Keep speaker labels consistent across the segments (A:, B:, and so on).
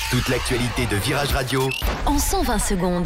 A: Toute l'actualité de Virage Radio
B: en 120 secondes.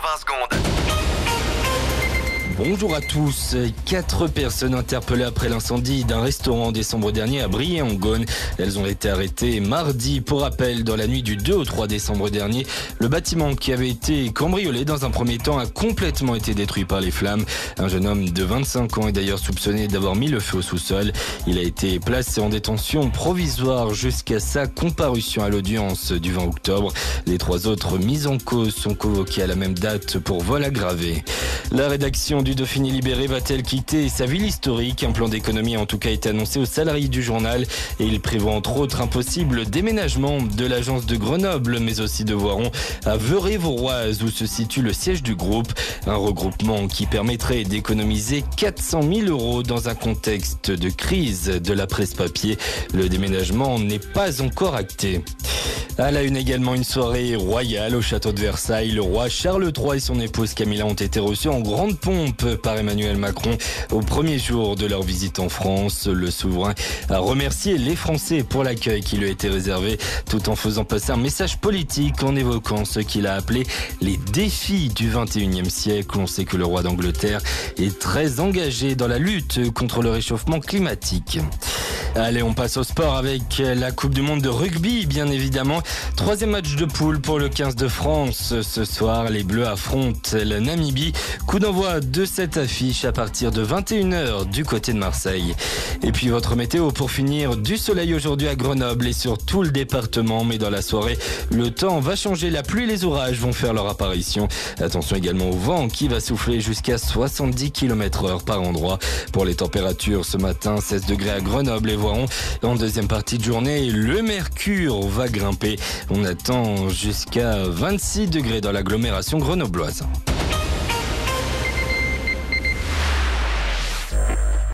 C: Bonjour à tous. 4 personnes interpellées après l'incendie d'un restaurant en décembre dernier à Briey-en-Gaune. Elles ont été arrêtées mardi. Pour rappel, dans la nuit du 2 au 3 décembre dernier, le bâtiment qui avait été cambriolé dans un premier temps a complètement été détruit par les flammes. Un jeune homme de 25 ans est d'ailleurs soupçonné d'avoir mis le feu au sous-sol. Il a été placé en détention provisoire jusqu'à sa comparution à l'audience du 20 octobre. Les 3 autres mises en cause sont convoquées à la même date pour vol aggravé. La rédaction du Dauphiné Libéré va-t-elle quitter sa ville historique? Un plan d'économie a en tout cas été annoncé aux salariés du journal et il prévoit entre autres un possible déménagement de l'agence de Grenoble mais aussi de Voiron à Veurey-Voroise où se situe le siège du groupe. Un regroupement qui permettrait d'économiser 400 000 € dans un contexte de crise de la presse papier. Le déménagement n'est pas encore acté. À la une également, une soirée royale au château de Versailles. Le roi Charles III et son épouse Camilla ont été reçus en grande pompe par Emmanuel Macron au premier jour de leur visite en France. Le souverain a remercié les Français pour l'accueil qui lui a été réservé tout en faisant passer un message politique en évoquant ce qu'il a appelé les défis du 21e siècle. On sait que le roi d'Angleterre est très engagé dans la lutte contre le réchauffement climatique. Allez, on passe au sport avec la Coupe du Monde de rugby, bien évidemment. 3e match de poule pour le 15 de France. Ce soir, les Bleus affrontent la Namibie. Coup d'envoi de cette affiche à partir de 21h du côté de Marseille. Et puis votre météo pour finir, du soleil aujourd'hui à Grenoble et sur tout le département. Mais dans la soirée, le temps va changer. La pluie et les orages vont faire leur apparition. Attention également au vent qui va souffler jusqu'à 70 km/h par endroit. Pour les températures, ce matin, 16 degrés à Grenoble et Voiron. En deuxième partie de journée, le mercure va grimper. On attend jusqu'à 26 degrés dans l'agglomération grenobloise.